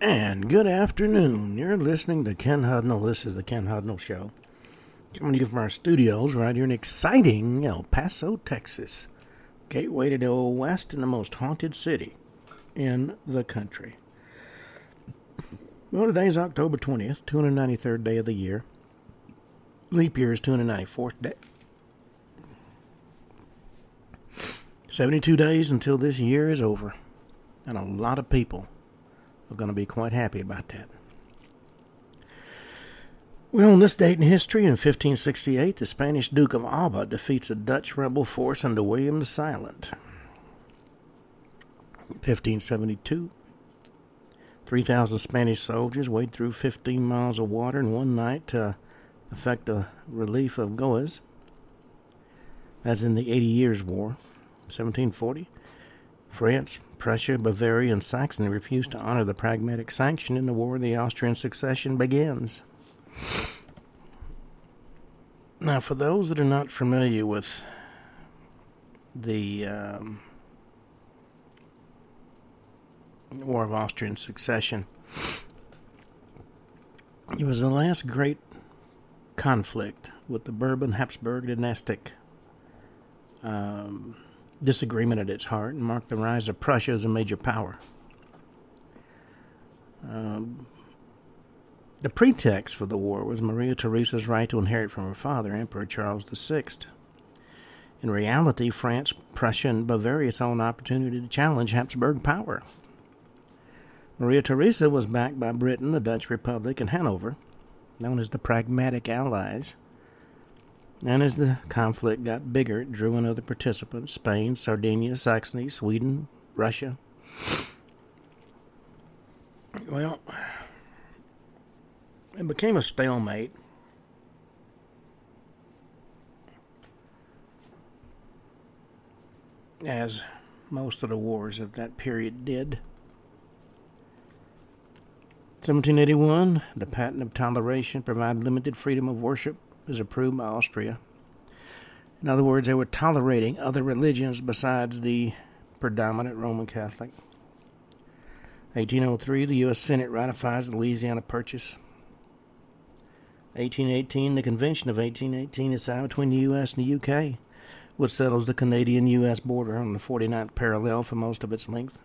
And good afternoon. You're listening to Ken Hudnall. This is the Ken Hudnall Show. Coming to you from our studios right here in exciting El Paso, Texas. Gateway to the Old West and the most haunted city in the country. Well, today's October 20th, 293rd day of the year. Leap year is 294th day. 72 days until this year is over. And a lot of people are going to be quite happy about that. Well, on this date in history, in 1568, the Spanish Duke of Alba defeats a Dutch rebel force under William the Silent. 1572, 3,000 Spanish soldiers wade through 15 miles of water in one night to effect a relief of Goes, as in the 80 Years' War. 1740, France, Prussia, Bavaria, and Saxony refused to honor the Pragmatic Sanction, and the War of the Austrian Succession begins. Now, for those that are not familiar with the War of Austrian Succession, it was the last great conflict with the Bourbon-Habsburg dynastic disagreement at its heart, and marked the rise of Prussia as a major power. The pretext for the war was Maria Theresa's right to inherit from her father, Emperor Charles VI. In reality, France, Prussia, and Bavaria saw an opportunity to challenge Habsburg power. Maria Theresa was backed by Britain, the Dutch Republic, and Hanover, known as the Pragmatic Allies. And as the conflict got bigger, it drew in other participants: Spain, Sardinia, Saxony, Sweden, Russia. Well, it became a stalemate. As most of the wars of that period did. 1781, the Patent of Toleration provided limited freedom of worship, was approved by Austria. In other words, they were tolerating other religions besides the predominant Roman Catholic. 1803, the U.S. Senate ratifies the Louisiana Purchase. 1818, the Convention of 1818 is signed between the U.S. and the U.K., which settles the Canadian-U.S. border on the 49th parallel for most of its length.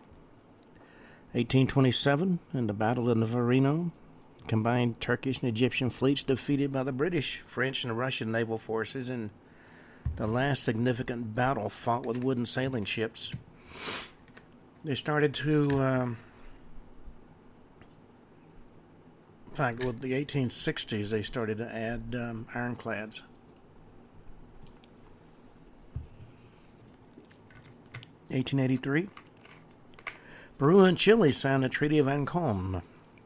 1827, in the Battle of Navarino, combined Turkish and Egyptian fleets defeated by the British, French, and Russian naval forces in the last significant battle fought with wooden sailing ships. They started to, in fact, with the 1860s, they started to add ironclads. (1883), Peru and Chile signed the Treaty of Ancon,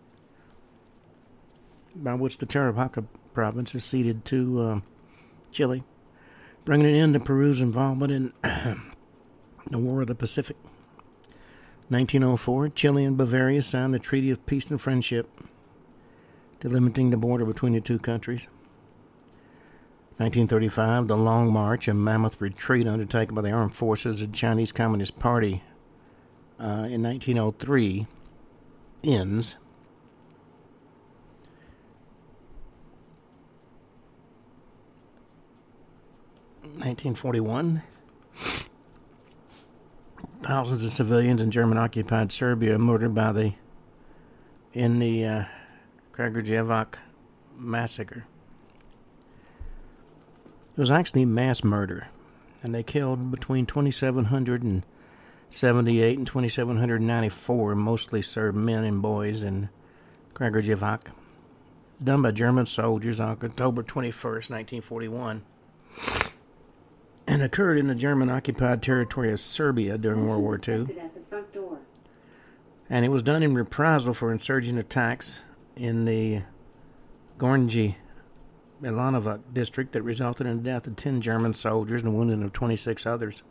by which the Tarapacá province is ceded to Chile, bringing an end to Peru's involvement in the War of the Pacific. 1904, Chile and Bavaria signed the Treaty of Peace and Friendship, delimiting the border between the two countries. 1935, the Long March, a mammoth retreat undertaken by the armed forces of the Chinese Communist Party in 1903, ends. 1941, thousands of civilians in German-occupied Serbia murdered in the Kragujevac massacre. It was actually mass murder, and they killed between 2,778 and 2,794, mostly Serb men and boys in Kragujevac, done by German soldiers on October 21st, 1941. And occurred in the German-occupied territory of Serbia during World War II. And it was done in reprisal for insurgent attacks in the Gornji Milanovac district that resulted in the death of 10 German soldiers and the wounding of 26 others.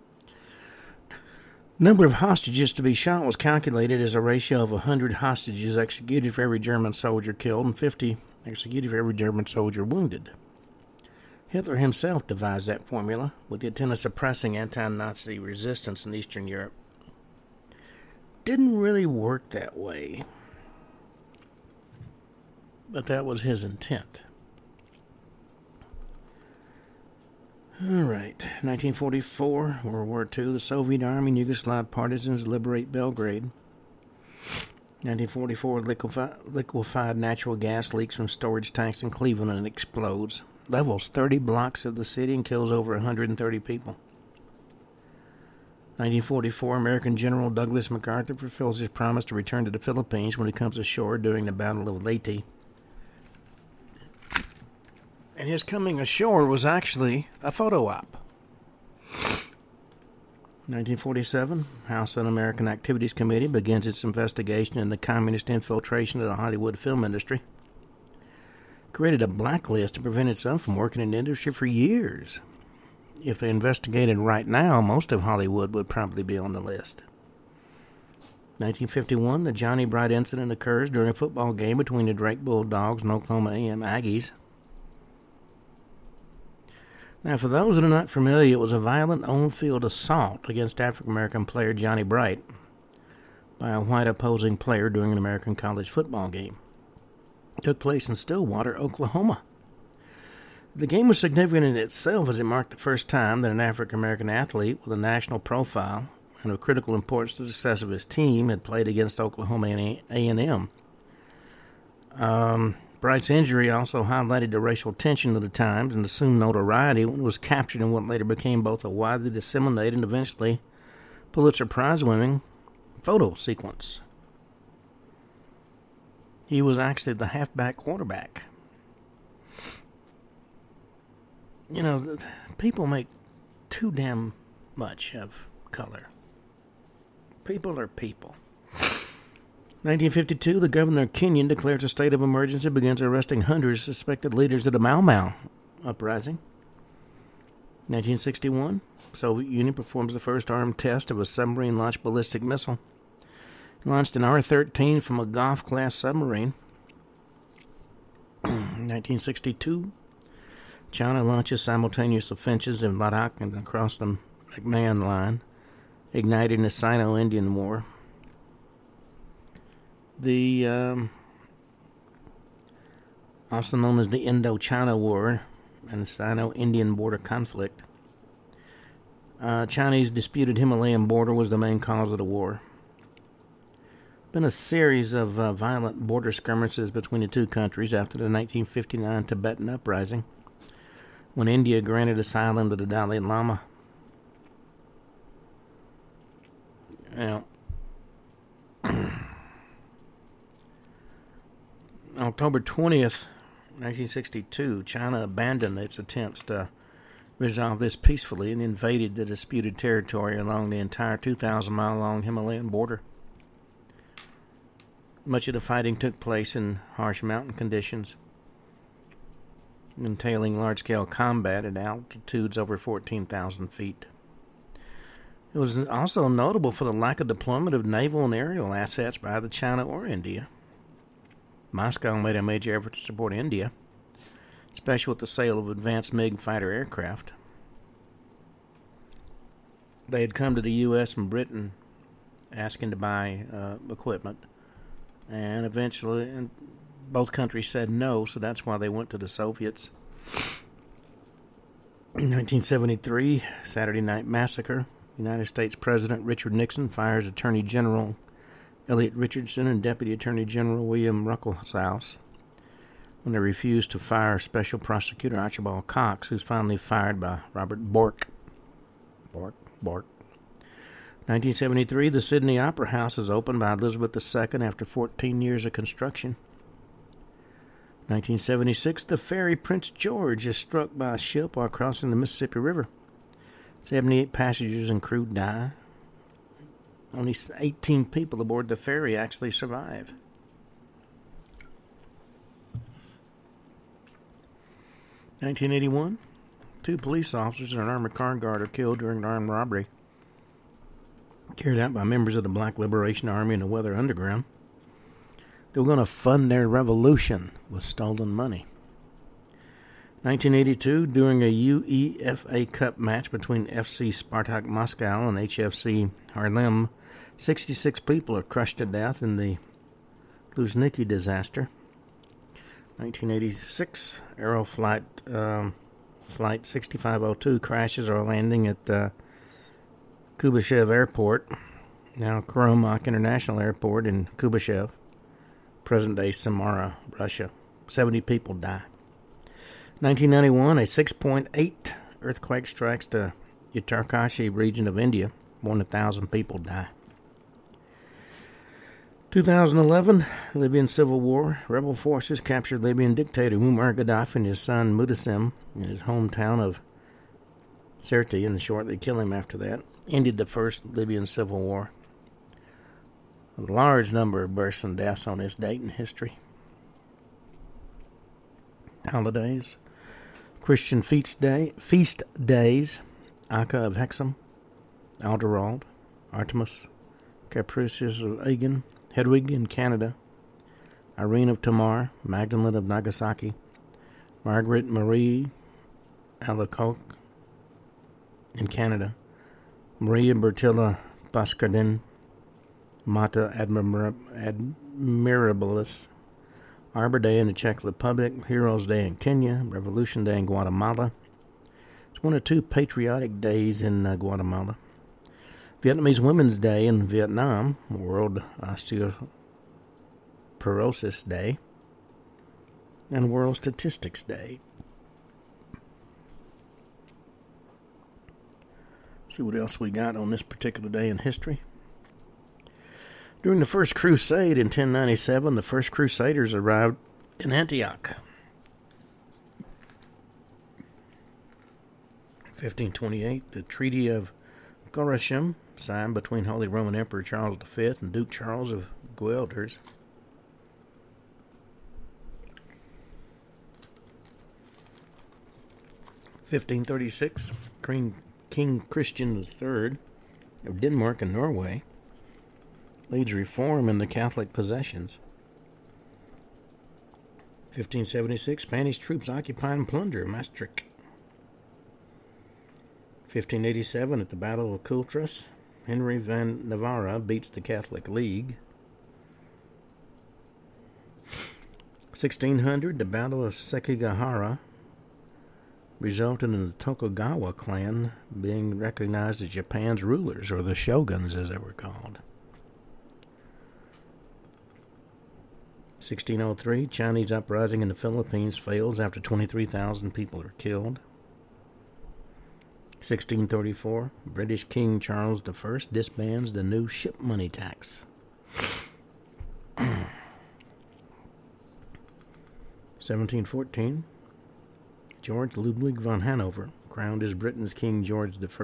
The number of hostages to be shot was calculated as a ratio of 100 hostages executed for every German soldier killed and 50 executed for every German soldier wounded. Hitler himself devised that formula with the intent of suppressing anti-Nazi resistance in Eastern Europe. Didn't really work that way. but that was his intent. All right, 1944, World War II, the Soviet Army and Yugoslav partisans liberate Belgrade. 1944, liquefied natural gas leaks from storage tanks in Cleveland and explodes. Levels 30 blocks of the city and kills over 130 people. 1944, American General Douglas MacArthur fulfills his promise to return to the Philippines when he comes ashore during the Battle of Leyte. And his coming ashore was actually a photo op. 1947, House Un-American Activities Committee begins its investigation into communist infiltration of the Hollywood film industry. Created a blacklist to prevent itself from working in the industry for years. If they investigated right now, most of Hollywood would probably be on the list. 1951, the Johnny Bright incident occurs during a football game between the Drake Bulldogs and Oklahoma A&M Aggies. Now, for those that are not familiar, it was a violent on-field assault against African-American player Johnny Bright by a white opposing player during an American college football game. It took place in Stillwater, Oklahoma. The game was significant in itself as it marked the first time that an African-American athlete with a national profile and of critical importance to the success of his team had played against Oklahoma A&M. Bright's injury also highlighted the racial tension of the times and assumed notoriety when it was captured in what later became both a widely disseminated and eventually Pulitzer Prize-winning photo sequence. He was actually the halfback quarterback. You know, people make too damn much of color. People are people. 1952, the governor of Kenya declares a state of emergency and begins arresting hundreds of suspected leaders of the Mau Mau uprising. 1961, Soviet Union performs the first armed test of a submarine-launched ballistic missile. Launched an R-13 from a Goff-class submarine. 1962, China launches simultaneous offensives in Ladakh and across the McMahon Line, igniting the Sino-Indian War. The also known as the Indochina War and the Sino-Indian border conflict. Chinese disputed Himalayan border was the main cause of the war. Been a series of violent border skirmishes between the two countries after the 1959 Tibetan uprising, when India granted asylum to the Dalai Lama. Now, October 20th, 1962, China abandoned its attempts to resolve this peacefully and invaded the disputed territory along the entire 2,000-mile-long Himalayan border. Much of the fighting took place in harsh mountain conditions, entailing large-scale combat at altitudes over 14,000 feet. It was also notable for the lack of deployment of naval and aerial assets by either China or India. Moscow made a major effort to support India, especially with the sale of advanced MiG fighter aircraft. They had come to the U.S. and Britain asking to buy equipment, and eventually both countries said no, so that's why they went to the Soviets. In 1973, Saturday Night Massacre, United States President Richard Nixon fires Attorney General Elliot Richardson and Deputy Attorney General William Ruckelshaus when they refused to fire Special Prosecutor Archibald Cox, who's finally fired by Robert Bork. 1973, the Sydney Opera House is opened by Elizabeth II after 14 years of construction. 1976, the ferry Prince George is struck by a ship while crossing the Mississippi River. 78 passengers and crew die. Only 18 people aboard the ferry actually survive. 1981, 2 police officers and an armored car guard are killed during an armed robbery carried out by members of the Black Liberation Army and the Weather Underground. They were going to fund their revolution with stolen money. 1982, during a UEFA Cup match between FC Spartak Moscow and HFC Haarlem, 66 people are crushed to death in the Luzhniki disaster. 1986, Aeroflight Flight 6502 crashes or landing at Kubashev Airport, now Kurumach International Airport in Kubashev, present-day Samara, Russia. 70 people die. 1991, a 6.8 earthquake strikes the Uttarkashi region of India. More than 1,000 people die. 2011, Libyan civil war. Rebel forces captured Libyan dictator Muammar Gaddafi and his son Mutassim in his hometown of Sirte, and shortly killed him after that. Ended the first Libyan civil war. A large number of births and deaths on this date in history. Holidays. Christian feast days. Akka of Hexham, Alderald, Artemis, Capricious of Aegon, Hedwig in Canada, Irene of Tamar, Magdalene of Nagasaki, Margaret Marie Alacoque in Canada, Maria Bertilla Bascardin, Mata Admirabilis, Arbor Day in the Czech Republic, Heroes Day in Kenya, Revolution Day in Guatemala. It's one of two patriotic days in Guatemala. Vietnamese Women's Day in Vietnam, World Osteoporosis Day, and World Statistics Day. See what else we got on this particular day in history. During the First Crusade in 1097, the first Crusaders arrived in Antioch. 1528, the Treaty of Goрешem, signed between Holy Roman Emperor Charles V and Duke Charles of Guelders. 1536, King Christian III of Denmark and Norway leads reform in the Catholic possessions. 1576, Spanish troops occupy and plunder Maastricht. 1587, at the Battle of Coultras, Henry van Navarra beats the Catholic League. 1600, the Battle of Sekigahara resulted in the Tokugawa clan being recognized as Japan's rulers, or the shoguns as they were called. 1603, Chinese uprising in the Philippines fails after 23,000 people are killed. 1634, British King Charles I disbands the new ship money tax. 1714, George Ludwig von Hanover crowned as Britain's King George I.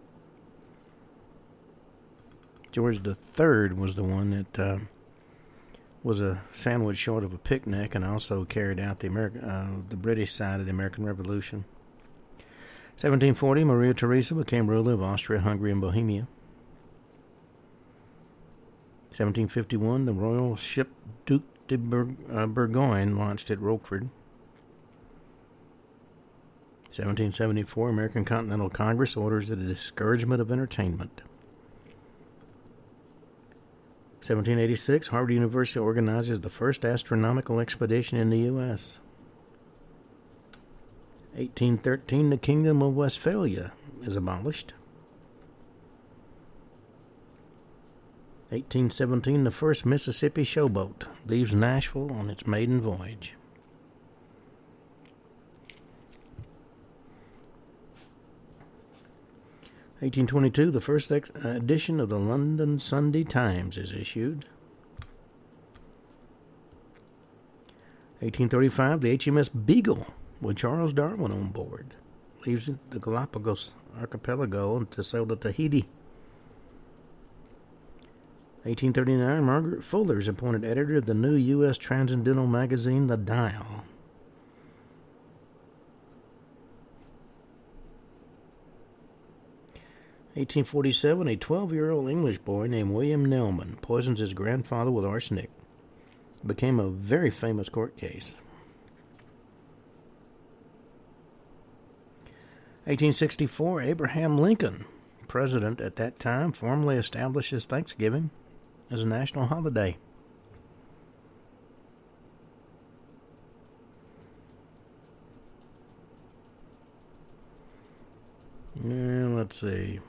George III was the one that was a sandwich short of a picnic, and also carried out the British side of the American Revolution. 1740, Maria Theresa became ruler of Austria, Hungary, and Bohemia. 1751, the royal ship Duc de Bourgogne launched at Rochefort. 1774, American Continental Congress orders the discouragement of entertainment. 1786, Harvard University organizes the first astronomical expedition in the U.S. 1813, the Kingdom of Westphalia is abolished. 1817, the first Mississippi showboat leaves Nashville on its maiden voyage. 1822, the first edition of the London Sunday Times is issued. 1835, the HMS Beagle, with Charles Darwin on board, leaves the Galapagos archipelago to sail to Tahiti. 1839, Margaret Fuller is appointed editor of the new U.S. transcendental magazine, The Dial. 1847, a 12-year-old English boy named William Nelman poisons his grandfather with arsenic. It became a very famous court case. 1864, Abraham Lincoln, president at that time, formally establishes Thanksgiving as a national holiday. let's see.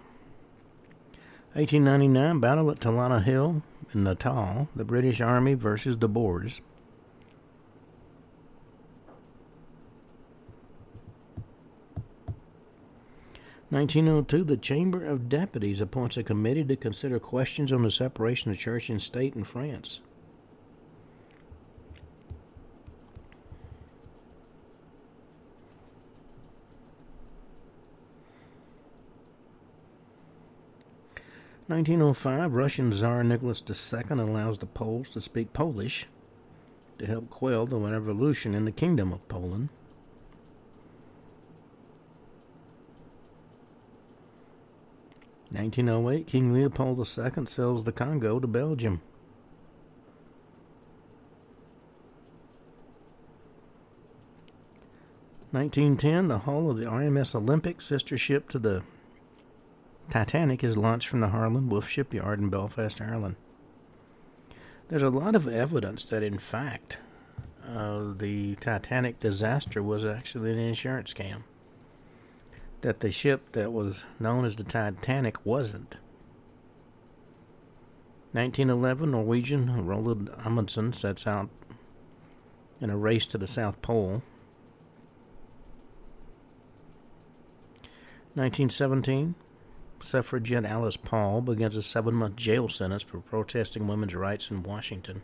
1899, Battle at Talana Hill in Natal, the British Army versus the Boers. 1902, the Chamber of Deputies appoints a committee to consider questions on the separation of church and state in France. 1905, Russian Tsar Nicholas II allows the Poles to speak Polish to help quell the revolution in the Kingdom of Poland. 1908, King Leopold II sells the Congo to Belgium. 1910, the hull of the RMS Olympic, sister ship to the Titanic, is launched from the Harland Wolff Shipyard in Belfast, Ireland. There's a lot of evidence that, in fact, the Titanic disaster was actually an insurance scam. That the ship that was known as the Titanic wasn't. 1911, Norwegian Roald Amundsen sets out in a race to the South Pole. 1917, suffragette Alice Paul begins a 7-month jail sentence for protesting women's rights in Washington.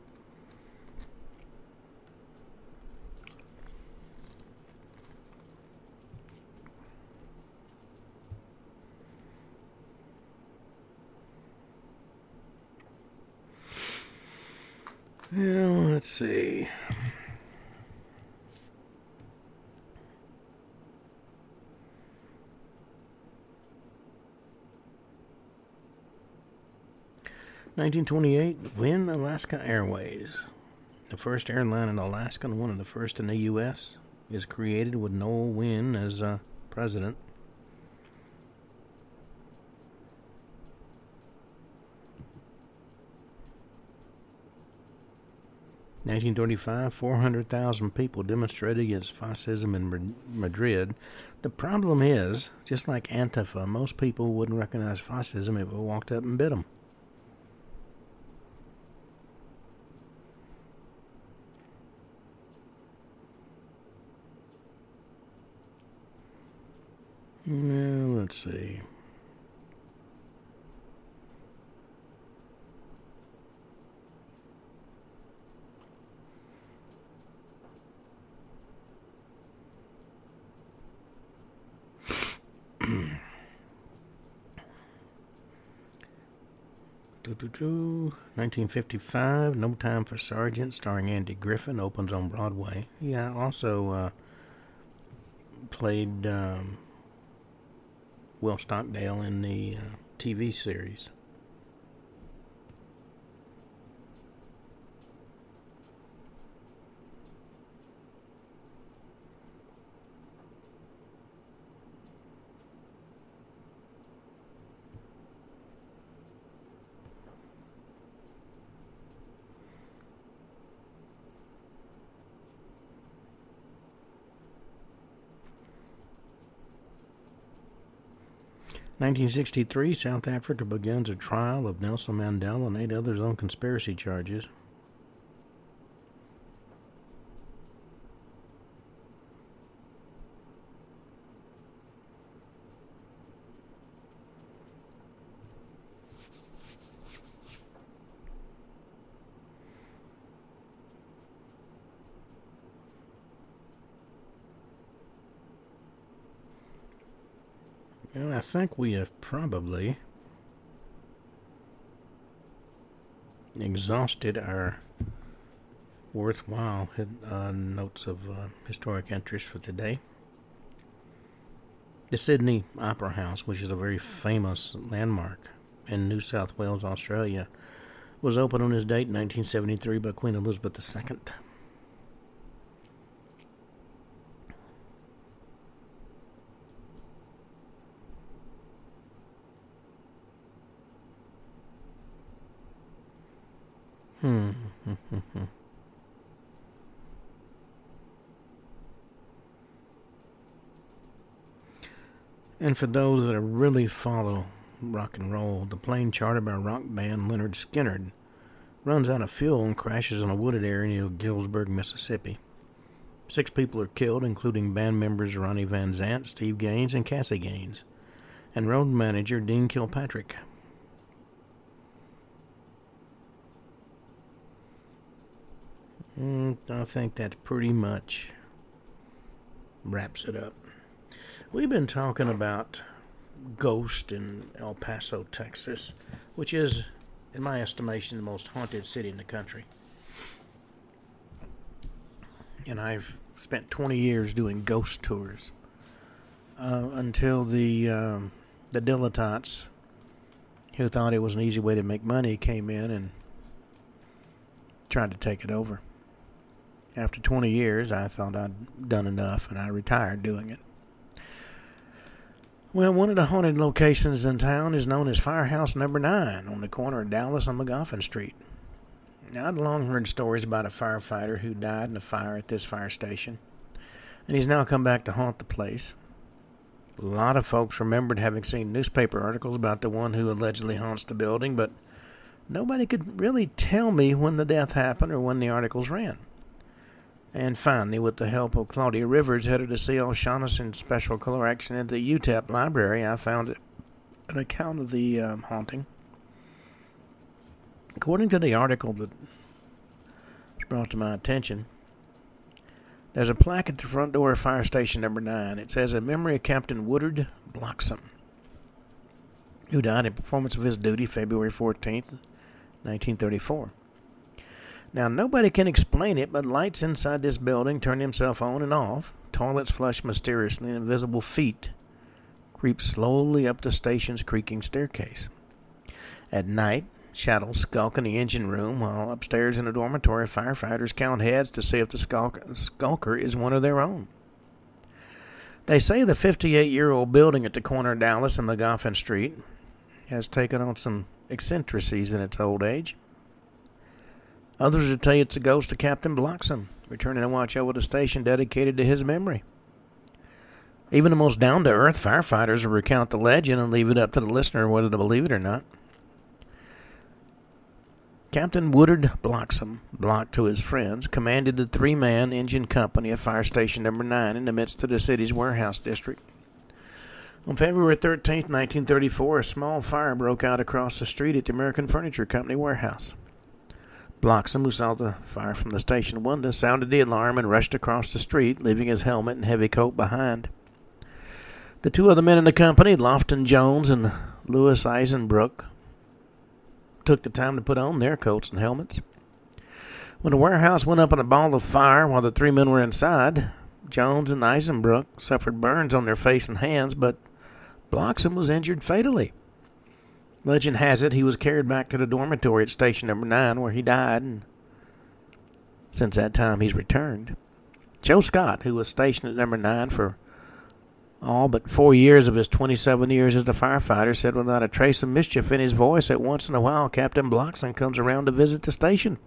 Yeah, let's see. (1928) Wynn Alaska Airways, the first airline in Alaska and one of the first in the U.S., is created with Noel Wynn as president. 1935, 400,000 people demonstrated against fascism in Madrid. The problem is, just like Antifa, most people wouldn't recognize fascism if it walked up and bit them. Now, let's see. do 1955, No Time for Sergeant, starring Andy Griffin, opens on Broadway. He also played Will Stockdale in the TV series. In 1963, South Africa begins a trial of Nelson Mandela and 8 others on conspiracy charges. Well, I think we have probably exhausted our worthwhile notes of historic interest for today. The Sydney Opera House, which is a very famous landmark in New South Wales, Australia, was opened on this date in 1973 by Queen Elizabeth II. And for those that really follow rock and roll, the plane chartered by rock band Leonard Skinner runs out of fuel and crashes in a wooded area near Galesburg, Mississippi. 6 people are killed, including band members Ronnie Van Zant, Steve Gaines, and Cassie Gaines, and road manager Dean Kilpatrick. I think that pretty much wraps it up. We've been talking about Ghost in El Paso, Texas, which is, in my estimation, the most haunted city in the country. And I've spent 20 years doing ghost tours until the dilettantes who thought it was an easy way to make money came in and tried to take it over. After 20 years, I thought I'd done enough, and I retired doing it. Well, one of the haunted locations in town is known as Firehouse Number 9 on the corner of Dallas and McGoffin Street. Now, I'd long heard stories about a firefighter who died in a fire at this fire station, and he's now come back to haunt the place. A lot of folks remembered having seen newspaper articles about the one who allegedly haunts the building, but nobody could really tell me when the death happened or when the articles ran. And finally, with the help of Claudia Rivers, head of the C.L. Shaughnessy Special Collection at the UTEP Library, I found an account of the haunting. According to the article that was brought to my attention, there's a plaque at the front door of Fire Station Number 9. It says, in memory of Captain Woodard Bloxam, who died in performance of his duty February 14th, 1934. Now, nobody can explain it, but lights inside this building turn themselves on and off. Toilets flush mysteriously, and invisible feet creep slowly up the station's creaking staircase. At night, shadows skulk in the engine room, while upstairs in the dormitory, firefighters count heads to see if the skulker is one of their own. They say the 58-year-old building at the corner of Dallas and McGoffin Street has taken on some eccentricities in its old age. Others will tell you it's a ghost of Captain Bloxam, returning to watch over the station dedicated to his memory. Even the most down-to-earth firefighters will recount the legend and leave it up to the listener whether to believe it or not. Captain Woodard Bloxam, Block to his friends, commanded the 3-man engine company of Fire Station Number 9 in the midst of the city's warehouse district. On February 13, 1934, a small fire broke out across the street at the American Furniture Company warehouse. Bloxam, who saw the fire from the station window, sounded the alarm and rushed across the street, leaving his helmet and heavy coat behind. The 2 other men in the company, Lofton Jones and Louis Eisenbrook, took the time to put on their coats and helmets. When the warehouse went up in a ball of fire while the 3 men were inside, Jones and Eisenbrook suffered burns on their face and hands, but Bloxam was injured fatally. Legend has it he was carried back to the dormitory at Station Number 9 where he died, and since that time he's returned. Joe Scott, who was stationed at Number 9 for all but 4 years of his 27 years as a firefighter, said without a trace of mischief in his voice that once in a while Captain Bloxam comes around to visit the station.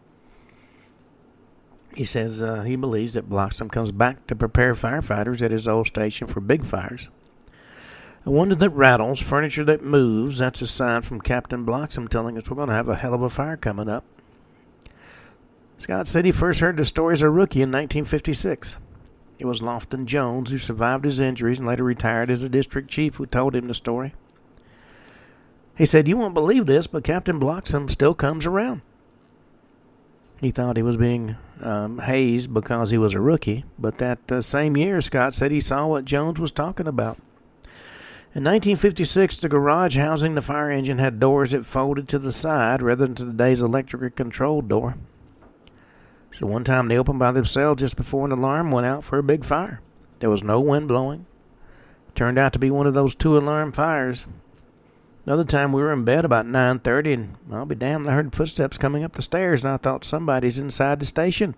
He says he believes that Bloxam comes back to prepare firefighters at his old station for big fires. A window that rattles, furniture that moves, that's a sign from Captain Bloxam telling us we're going to have a hell of a fire coming up. Scott said he first heard the story as a rookie in 1956. It was Lofton Jones who survived his injuries and later retired as a district chief who told him the story. He said, "You won't believe this, but Captain Bloxam still comes around." He thought he was being hazed because he was a rookie, but that same year, Scott said he saw what Jones was talking about. In 1956, the garage housing the fire engine had doors that folded to the side rather than to today's electrically controlled door. So one time they opened by themselves just before an alarm went out for a big fire. There was no wind blowing. It turned out to be one of those 2-alarm fires. Another time we were in bed about 9:30, and I'll be damned, I heard footsteps coming up the stairs, and I thought somebody's inside the station.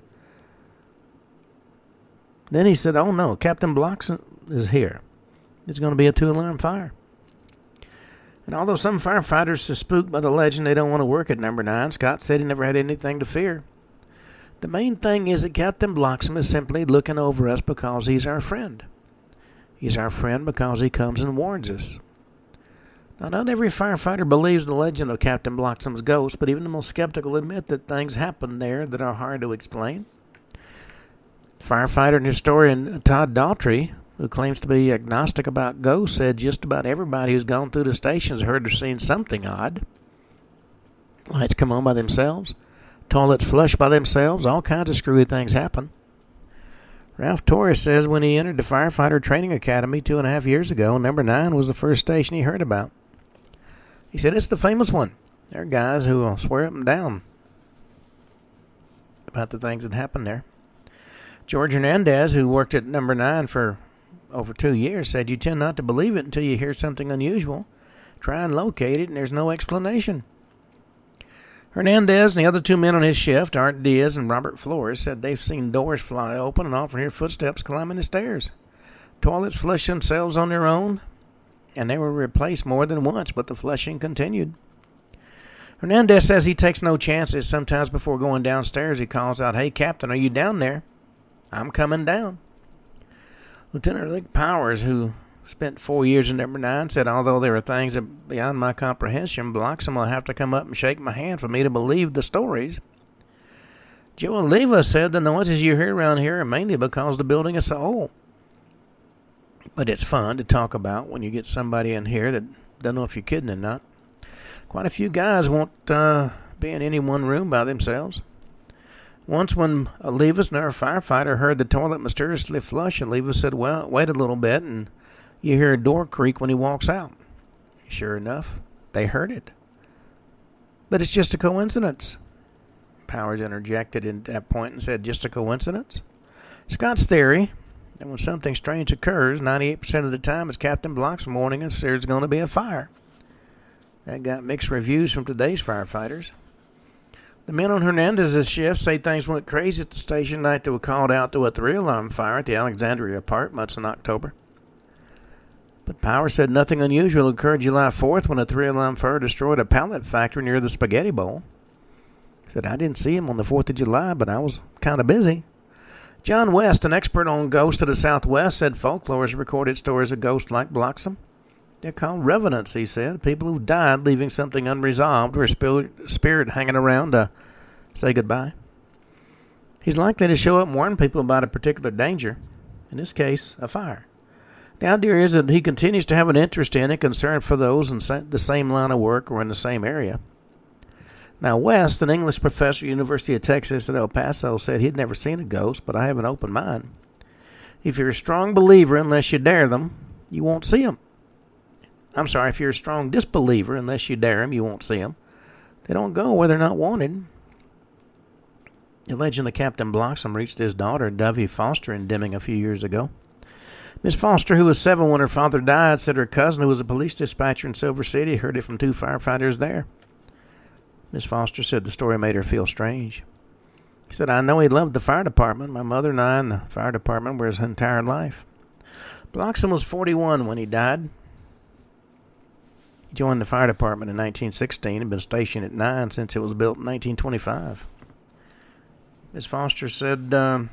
Then he said, "Oh no, Captain Bloxam is here. It's going to be a 2-alarm fire." And although some firefighters are spooked by the legend they don't want to work at Number 9, Scott said he never had anything to fear. The main thing is that Captain Bloxam is simply looking over us because he's our friend. He's our friend because he comes and warns us. Now, not every firefighter believes the legend of Captain Bloxam's ghost, but even the most skeptical admit that things happen there that are hard to explain. Firefighter and historian Todd Daughtry, who claims to be agnostic about ghosts, said just about everybody who's gone through the station has heard or seen something odd. Lights come on by themselves, toilets flush by themselves, all kinds of screwy things happen. Ralph Torres says when he entered the firefighter training academy 2.5 years ago, number 9 was the first station he heard about. He said it's the famous one. There are guys who will swear up and down about the things that happened there. George Hernandez, who worked at number 9 for over 2 years, said you tend not to believe it until you hear something unusual. Try and locate it, and there's no explanation. Hernandez and the other 2 men on his shift, Art Diaz and Robert Flores, said they've seen doors fly open and often hear footsteps climbing the stairs. Toilets flush themselves on their own, and they were replaced more than once, but the flushing continued. Hernandez says he takes no chances. Sometimes before going downstairs, he calls out, "Hey, Captain, are you down there? I'm coming down." Lieutenant Rick Powers, who spent 4 years in number 9, said, although there are things beyond my comprehension, Bloxam will have to come up and shake my hand for me to believe the stories. Joe Oliva said the noises you hear around here are mainly because the building is so old. But it's fun to talk about when you get somebody in here that doesn't know if you're kidding or not. Quite a few guys won't be in any one room by themselves. Once when Olivas, another firefighter, heard the toilet mysteriously flush, Olivas said, well, wait a little bit, and you hear a door creak when he walks out. Sure enough, they heard it. But it's just a coincidence. Powers interjected at that point and said, just a coincidence? Scott's theory, that when something strange occurs, 98% of the time it's Captain Bloxam warning us there's going to be a fire. That got mixed reviews from today's firefighters. The men on Hernandez's shift say things went crazy at the station night they were called out to a 3-alarm fire at the Alexandria Apartments in October. But Powers said nothing unusual occurred July 4th when a 3-alarm fire destroyed a pallet factory near the Spaghetti Bowl. He said, I didn't see him on the 4th of July, but I was kind of busy. John West, an expert on ghosts of the Southwest, said folklore has recorded stories of ghosts like Bloxam. They're called revenants, he said, people who died leaving something unresolved or a spirit hanging around to say goodbye. He's likely to show up and warn people about a particular danger, in this case, a fire. The idea is that he continues to have an interest in and concern for those in the same line of work or in the same area. Now, West, an English professor at the University of Texas at El Paso, said he'd never seen a ghost, but I have an open mind. If you're a strong believer, unless you dare them, you won't see them. If you're a strong disbeliever, unless you dare them, you won't see them. They don't go where they're not wanted. The legend of Captain Bloxam reached his daughter, Dovey Foster, in Deming a few years ago. Miss Foster, who was 7 when her father died, said her cousin, who was a police dispatcher in Silver City, heard it from 2 firefighters there. Miss Foster said the story made her feel strange. He said, I know he loved the fire department. My mother and I in the fire department were his entire life. Bloxam was 41 when he died. He joined the fire department in 1916 and been stationed at 9 since it was built in 1925. Miss Foster said, I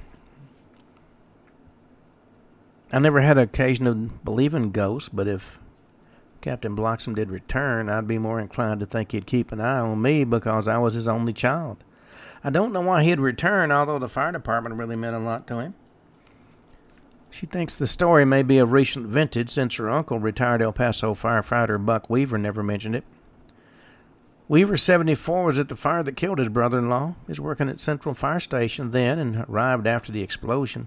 never had occasion to believe in ghosts, but if Captain Bloxam did return, I'd be more inclined to think he'd keep an eye on me because I was his only child. I don't know why he'd return, although the fire department really meant a lot to him. She thinks the story may be of recent vintage since her uncle, retired El Paso firefighter Buck Weaver, never mentioned it. Weaver, 74, was at the fire that killed his brother-in-law. He was working at Central Fire Station then and arrived after the explosion.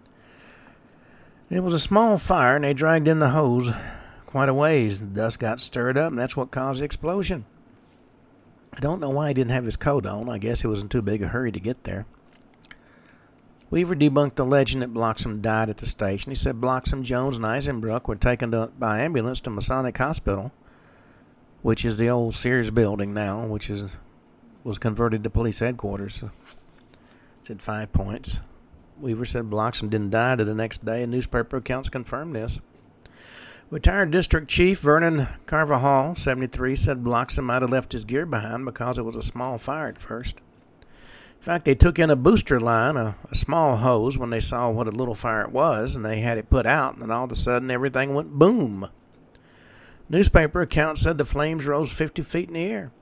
It was a small fire, and they dragged in the hose quite a ways. The dust got stirred up, and that's what caused the explosion. I don't know why he didn't have his coat on. I guess he was in too big a hurry to get there. Weaver debunked the legend that Bloxam died at the station. He said Bloxam, Jones, and Eisenbrook were taken by ambulance to Masonic Hospital, which is the old Sears building now, which was converted to police headquarters. It's at 5 Points. Weaver said Bloxam didn't die till the next day, and newspaper accounts confirmed this. Retired District Chief Vernon Carvajal, 73, said Bloxam might have left his gear behind because it was a small fire at first. In fact, they took in a booster line, a small hose, when they saw what a little fire it was, and they had it put out, and then all of a sudden everything went boom. Newspaper account said the flames rose 50 feet in the air.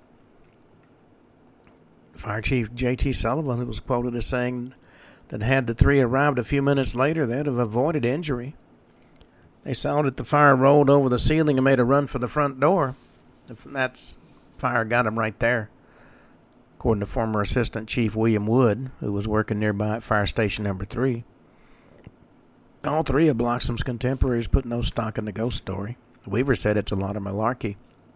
Fire Chief J.T. Sullivan, who was quoted as saying that had the three arrived a few minutes later, they'd have avoided injury. They saw that the fire rolled over the ceiling and made a run for the front door. That fire got them right there, according to former Assistant Chief William Wood, who was working nearby at Fire Station Number 3. All three of Bloxam's contemporaries put no stock in the ghost story. Weaver said it's a lot of malarkey.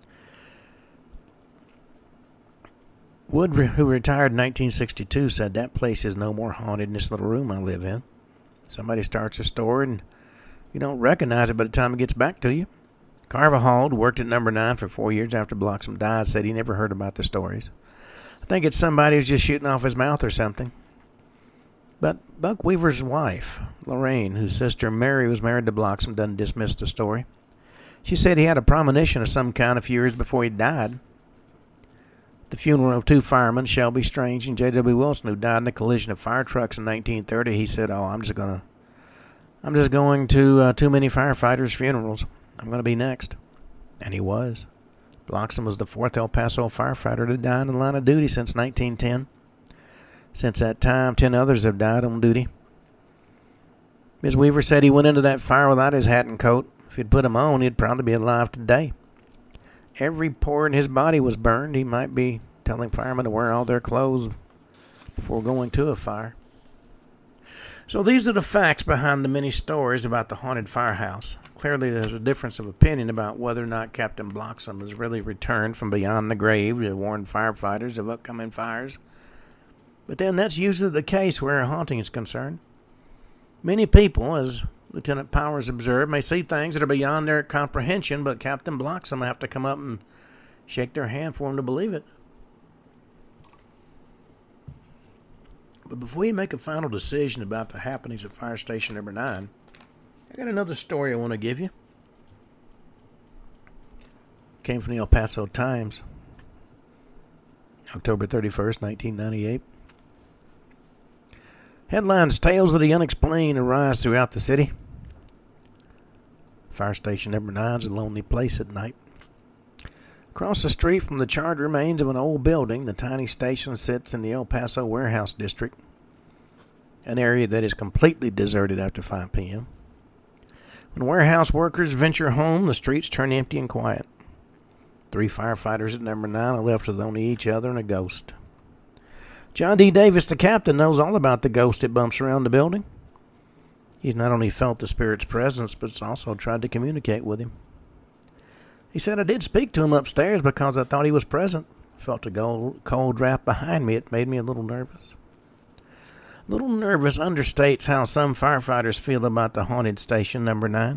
Wood, who retired in 1962, said that place is no more haunted than this little room I live in. Somebody starts a story and you don't recognize it by the time it gets back to you. Carvajal, who worked at Number 9 for 4 years after Bloxam died, said he never heard about the stories. I think it's somebody who's just shooting off his mouth or something. But Buck Weaver's wife, Lorraine, whose sister Mary was married to Bloxam, doesn't dismiss the story. She said he had a premonition of some kind a few years before he died. The funeral of two firemen, Shelby Strange and J.W. Wilson, who died in a collision of fire trucks in 1930, he said, I'm just going to too many firefighters' funerals. I'm going to be next. And he was. Bloxam was the fourth El Paso firefighter to die in the line of duty since 1910. Since that time, 10 others have died on duty. Ms. Weaver said he went into that fire without his hat and coat. If he'd put him on, he'd probably be alive today. Every pore in his body was burned. He might be telling firemen to wear all their clothes before going to a fire. So these are the facts behind the many stories about the haunted firehouse. Clearly there's a difference of opinion about whether or not Captain Bloxam has really returned from beyond the grave to warn firefighters of upcoming fires. But then that's usually the case where a haunting is concerned. Many people, as Lieutenant Powers observed, may see things that are beyond their comprehension, but Captain Bloxam will have to come up and shake their hand for them to believe it. But before you make a final decision about the happenings at Fire Station Number 9, I got another story I want to give you. It came from the El Paso Times, October 31st, 1998. Headlines: Tales of the Unexplained arise throughout the city. Fire Station Number 9 is a lonely place at night. Across the street from the charred remains of an old building, the tiny station sits in the El Paso Warehouse District, an area that is completely deserted after 5 p.m. When warehouse workers venture home, the streets turn empty and quiet. 3 firefighters at Number 9 are left with only each other and a ghost. John D. Davis, the captain, knows all about the ghost that bumps around the building. He's not only felt the spirit's presence, but also tried to communicate with him. He said, I did speak to him upstairs because I thought he was present. Felt a cold draft behind me. It made me a little nervous. A little nervous understates how some firefighters feel about the haunted station Number 9.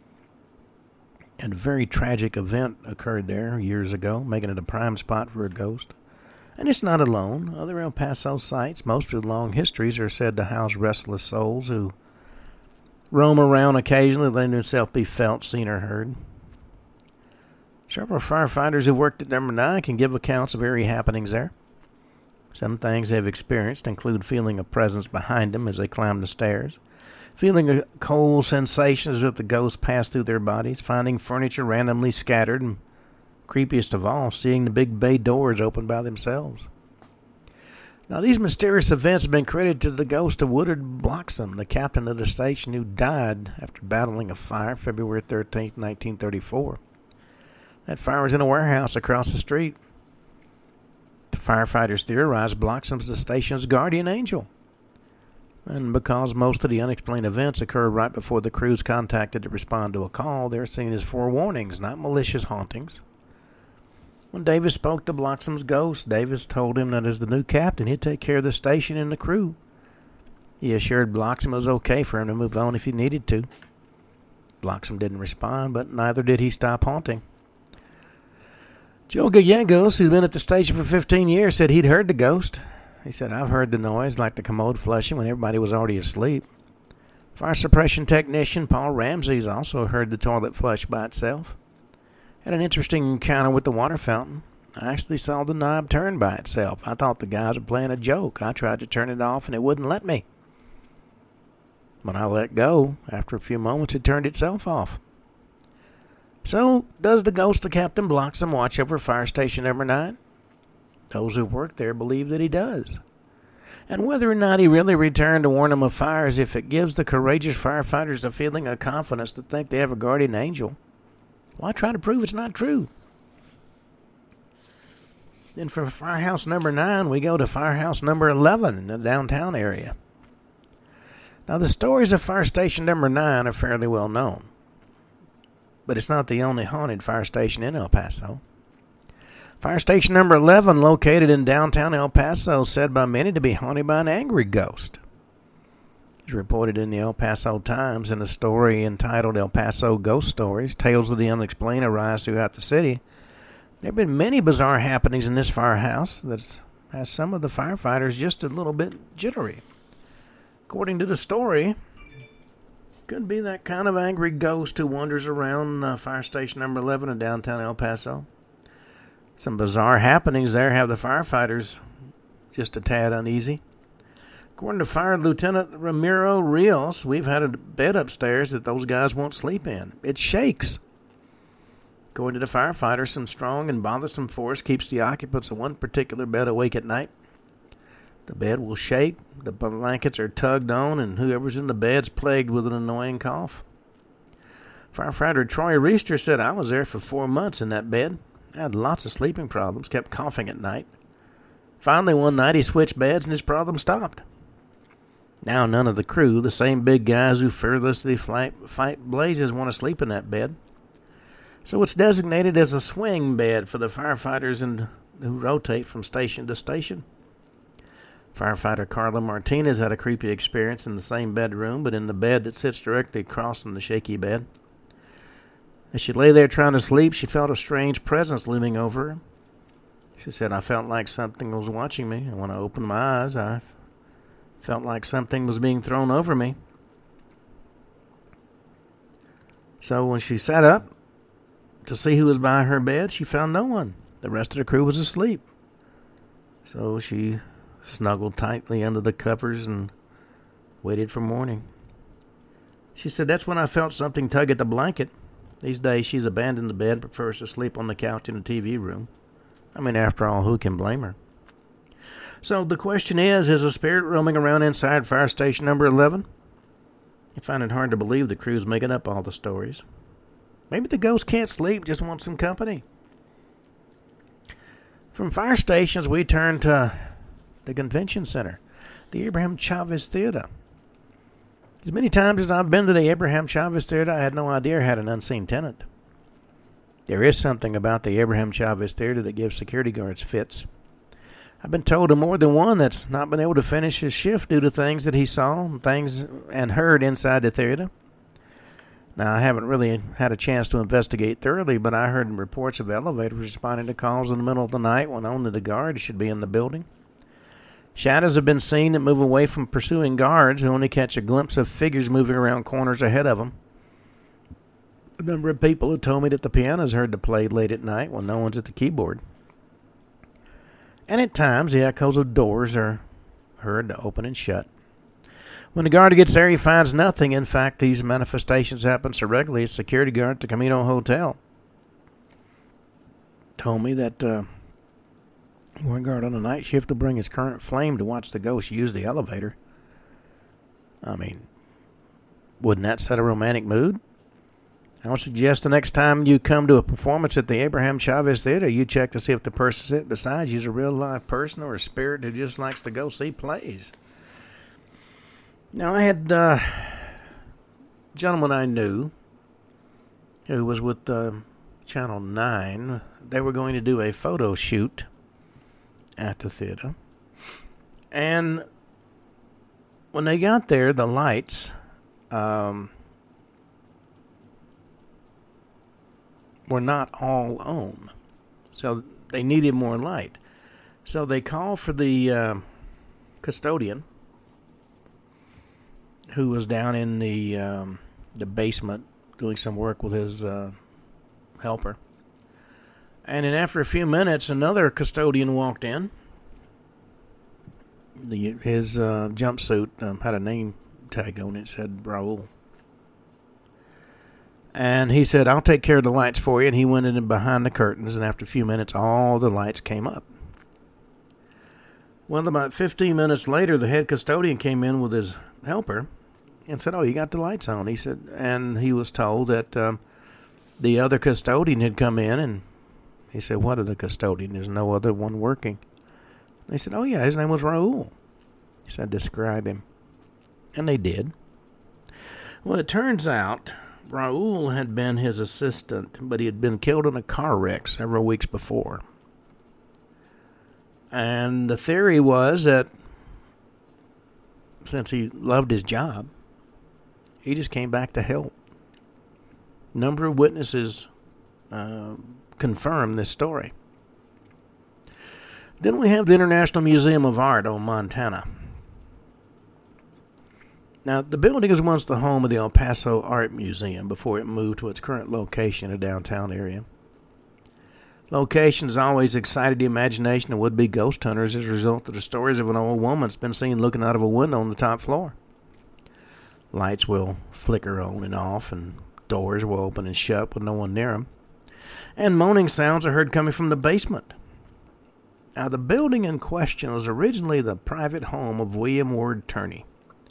A very tragic event occurred there years ago, making it a prime spot for a ghost. And it's not alone. Other El Paso sites, most with long histories, are said to house restless souls who roam around occasionally, letting themselves be felt, seen, or heard. Several firefighters who worked at Number 9 can give accounts of eerie happenings there. Some things they've experienced include feeling a presence behind them as they climb the stairs, feeling a cold sensation as if the ghosts pass through their bodies, finding furniture randomly scattered, and creepiest of all, seeing the big bay doors open by themselves. Now, these mysterious events have been credited to the ghost of Woodard Bloxam, the captain of the station who died after battling a fire February 13, 1934. That fire was in a warehouse across the street. The firefighters theorized Bloxam's the station's guardian angel. And because most of the unexplained events occurred right before the crews contacted to respond to a call, they're seen as forewarnings, not malicious hauntings. When Davis spoke to Bloxam's ghost, Davis told him that as the new captain, he'd take care of the station and the crew. He assured Bloxam it was okay for him to move on if he needed to. Bloxam didn't respond, but neither did he stop haunting. Joe Gallegos, who'd been at the station for 15 years, said he'd heard the ghost. He said, I've heard the noise like the commode flushing when everybody was already asleep. Fire suppression technician Paul Ramsey's also heard the toilet flush by itself. Had an interesting encounter with the water fountain. I actually saw the knob turn by itself. I thought the guys were playing a joke. I tried to turn it off and it wouldn't let me. When I let go, after a few moments, it turned itself off. So, does the ghost of Captain Bloxham watch over Fire Station Number 9? Those who work there believe that he does. And whether or not he really returned to warn them of fires, if it gives the courageous firefighters a feeling of confidence to think they have a guardian angel, why try to prove it's not true? Then for Firehouse Number 9, we go to Firehouse Number 11 in the downtown area. Now, the stories of Fire Station Number 9 are fairly well known, but it's not the only haunted fire station in El Paso. Fire Station Number 11, located in downtown El Paso, is said by many to be haunted by an angry ghost. It's reported in the El Paso Times in a story entitled El Paso Ghost Stories, Tales of the Unexplained arise throughout the city. There have been many bizarre happenings in this firehouse that has some of the firefighters just a little bit jittery. According to the story, could be that kind of angry ghost who wanders around Fire Station Number 11 in downtown El Paso. Some bizarre happenings there have the firefighters just a tad uneasy. According to Fire Lieutenant Ramiro Rios, we've had a bed upstairs that those guys won't sleep in. It shakes. According to the firefighters, some strong and bothersome force keeps the occupants of one particular bed awake at night. The bed will shake, the blankets are tugged on, and whoever's in the bed's plagued with an annoying cough. Firefighter Troy Reister said, I was there for 4 months in that bed. I had lots of sleeping problems, kept coughing at night. Finally, one night he switched beds and his problem stopped. Now none of the crew, the same big guys who fearlessly fight blazes, want to sleep in that bed. So it's designated as a swing bed for the firefighters who rotate from station to station. Firefighter Carla Martinez had a creepy experience in the same bedroom, but in the bed that sits directly across from the shaky bed. As she lay there trying to sleep, she felt a strange presence looming over her. She said, I felt like something was watching me, and when I opened my eyes, I felt like something was being thrown over me. So when she sat up to see who was by her bed, she found no one. The rest of the crew was asleep. So she snuggled tightly under the covers and waited for morning. She said, that's when I felt something tug at the blanket. These days, she's abandoned the bed and prefers to sleep on the couch in the TV room. I mean, after all, who can blame her? So the question is a spirit roaming around inside Fire Station Number 11? I find it hard to believe the crew's making up all the stories. Maybe the ghost can't sleep, just wants some company. From fire stations, we turn to the convention center, the Abraham Chavez Theater. As many times as I've been to the Abraham Chavez Theater, I had no idea it had an unseen tenant. There is something about the Abraham Chavez Theater that gives security guards fits. I've been told of more than one that's not been able to finish his shift due to things that he saw, things and heard inside the theater. Now, I haven't really had a chance to investigate thoroughly, but I heard reports of elevators responding to calls in the middle of the night when only the guards should be in the building. Shadows have been seen that move away from pursuing guards who only catch a glimpse of figures moving around corners ahead of them. A number of people have told me that the piano is heard to play late at night when no one's at the keyboard. And at times, the echoes of doors are heard to open and shut. When the guard gets there, he finds nothing. In fact, these manifestations happen so regularly, a security guard at the Camino Hotel told me that one guard on a night shift will bring his current flame to watch the ghost use the elevator. I mean, wouldn't that set a romantic mood? I would suggest the next time you come to a performance at the Abraham Chavez Theater, you check to see if the person sitting beside you is a real live person or a spirit who just likes to go see plays. Now, I had a gentleman I knew who was with Channel 9. They were going to do a photo shoot at the theater. And when they got there, the lights were not all on. So they needed more light. So they called for the custodian, who was down in the basement doing some work with his helper. And then after a few minutes, another custodian walked in. His jumpsuit had a name tag on it, said Raul. And he said, "I'll take care of the lights for you." And he went in behind the curtains, and after a few minutes, all the lights came up. Well, about 15 minutes later, the head custodian came in with his helper and said, "Oh, you got the lights on." He said, and he was told that the other custodian had come in, and he said, "What other custodian? There's no other one working." They said, "Oh, yeah, his name was Raul." He said, "Describe him." And they did. Well, it turns out Raul had been his assistant, but he had been killed in a car wreck several weeks before. And the theory was that since he loved his job, he just came back to help. A number of witnesses confirm this story. Then we have the International Museum of Art on Montana. Now, the building is once the home of the El Paso Art Museum before it moved to its current location in a downtown area. Locations always excited the imagination of would-be ghost hunters as a result of the stories of an old woman that's been seen looking out of a window on the top floor. Lights will flicker on and off, and doors will open and shut with no one near them. And moaning sounds are heard coming from the basement. Now, the building in question was originally the private home of William Ward Turney.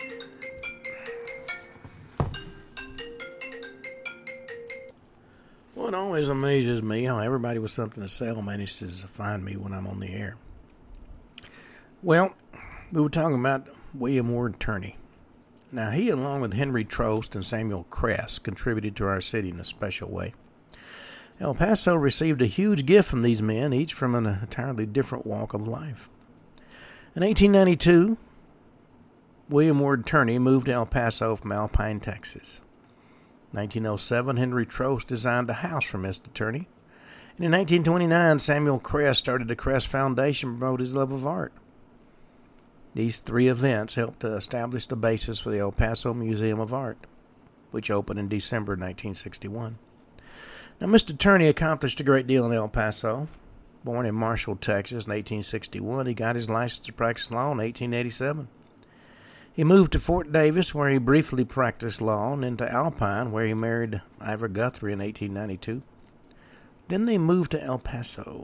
Well, it always amazes me how everybody with something to sell manages to find me when I'm on the air. Well, we were talking about William Ward Turney. Now, he, along with Henry Trost and Samuel Kress, contributed to our city in a special way. El Paso received a huge gift from these men, each from an entirely different walk of life. In 1892, William Ward Turney moved to El Paso from Alpine, Texas. In 1907, Henry Trost designed a house for Mr. Turney. And in 1929, Samuel Kress started the Kress Foundation to promote his love of art. These three events helped to establish the basis for the El Paso Museum of Art, which opened in December 1961. Now, Mr. Turney accomplished a great deal in El Paso. Born in Marshall, Texas in 1861, he got his license to practice law in 1887. He moved to Fort Davis, where he briefly practiced law, and then to Alpine, where he married Ivor Guthrie in 1892. Then they moved to El Paso.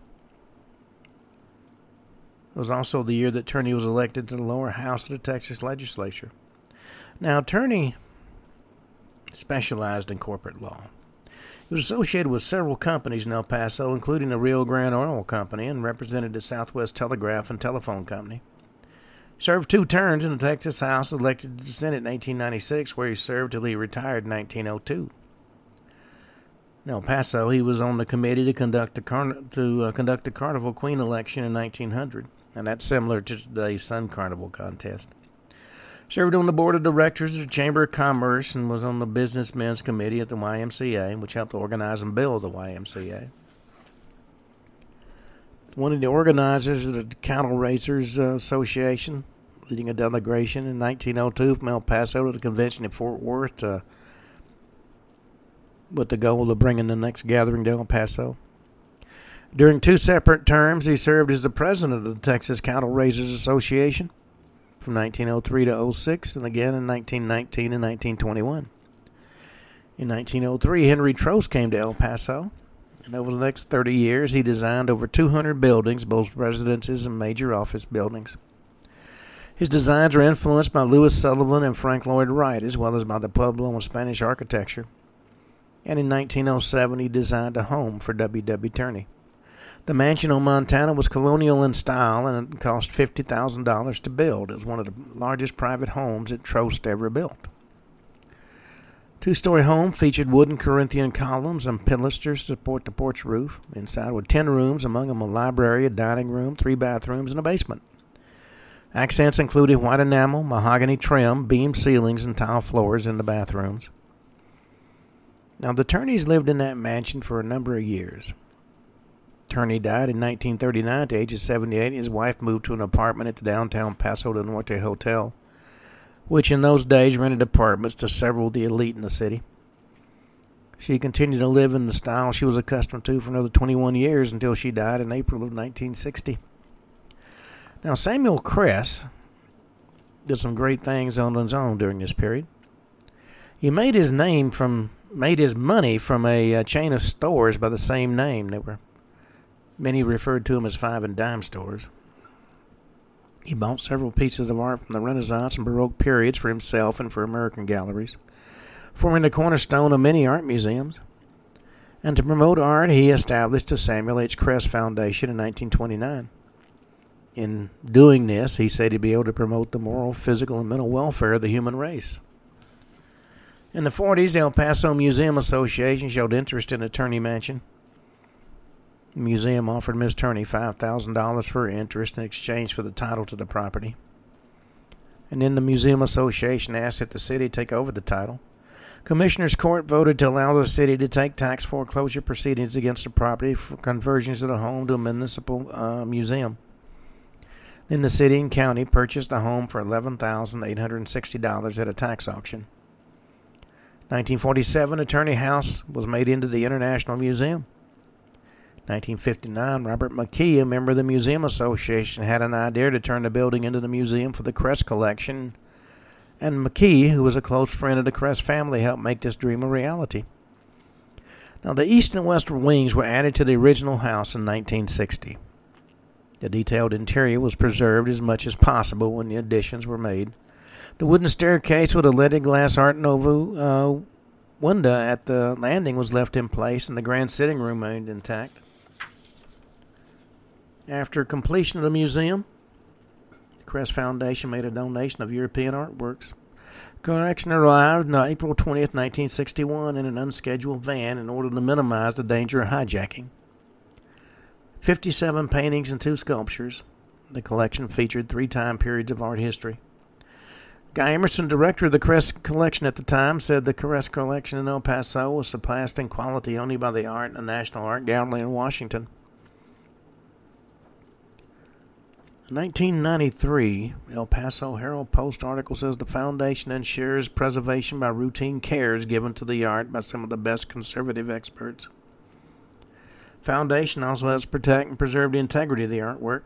It was also the year that Turney was elected to the lower house of the Texas legislature. Now, Turney specialized in corporate law. He was associated with several companies in El Paso, including the Rio Grande Oil Company, and represented the Southwest Telegraph and Telephone Company. He served 2 terms in the Texas House, elected to the Senate in 1896, where he served till he retired in 1902. In El Paso, he was on the committee to conduct the Carnival Queen election in 1900, and that's similar to today's Sun Carnival contest. Served on the board of directors of the Chamber of Commerce and was on the Businessmen's Committee at the YMCA, which helped organize and build the YMCA. One of the organizers of the Cattle Raisers Association, leading a delegation in 1902 from El Paso to the convention in Fort Worth with the goal of bringing the next gathering to El Paso. During 2 separate terms, he served as the president of the Texas Cattle Raisers Association from 1903 to 06, and again in 1919 and 1921. In 1903, Henry Trost came to El Paso, and over the next 30 years, he designed over 200 buildings, both residences and major office buildings. His designs are influenced by Louis Sullivan and Frank Lloyd Wright, as well as by the Pueblo and Spanish architecture. And in 1907, he designed a home for W. W. Turney. The mansion on Montana was colonial in style, and it cost $50,000 to build. It was one of the largest private homes that Trost ever built. 2-story home featured wooden Corinthian columns and pilasters to support the porch roof. Inside were 10 rooms, among them a library, a dining room, 3 bathrooms, and a basement. Accents included white enamel, mahogany trim, beam ceilings, and tile floors in the bathrooms. Now, the Turneys lived in that mansion for a number of years. Turney died in 1939 at the age of 78. His wife moved to an apartment at the downtown Paso del Norte Hotel, which in those days rented apartments to several of the elite in the city. She continued to live in the style she was accustomed to for another 21 years until she died in April of 1960. Now, Samuel Kress did some great things on his own during this period. He made his money from a chain of stores by the same name. Many referred to them as five and dime stores. He bought several pieces of art from the Renaissance and Baroque periods for himself and for American galleries, forming the cornerstone of many art museums. And to promote art, he established the Samuel H. Kress Foundation in 1929. In doing this, he said he'd be able to promote the moral, physical, and mental welfare of the human race. In the 40s, the El Paso Museum Association showed interest in the Turney Mansion. The museum offered Miss Turney $5,000 for her interest in exchange for the title to the property. And then the Museum Association asked that the city take over the title. Commissioners' Court voted to allow the city to take tax foreclosure proceedings against the property for conversions of the home to a municipal museum. Then the city and county purchased the home for $11,860 at a tax auction. 1947, the Turney House was made into the International Museum. 1959, Robert McKee, a member of the Museum Association, had an idea to turn the building into the museum for the Kress collection, and McKee, who was a close friend of the Kress family, helped make this dream a reality. Now, the east and west wings were added to the original house in 1960. The detailed interior was preserved as much as possible when the additions were made. The wooden staircase with a leaded glass Art Nouveau window at the landing was left in place, and the grand sitting room remained intact. After completion of the museum, the Kress Foundation made a donation of European artworks. The collection arrived on April 20th, 1961 in an unscheduled van in order to minimize the danger of hijacking. 57 paintings and 2 sculptures. The collection featured 3 time periods of art history. Guy Emerson, director of the Kress collection at the time, said the Kress collection in El Paso was surpassed in quality only by the art in the National Art Gallery in Washington. In 1993, El Paso Herald-Post article says the foundation ensures preservation by routine cares given to the art by some of the best conservative experts. Foundation also helps protect and preserve the integrity of the artwork.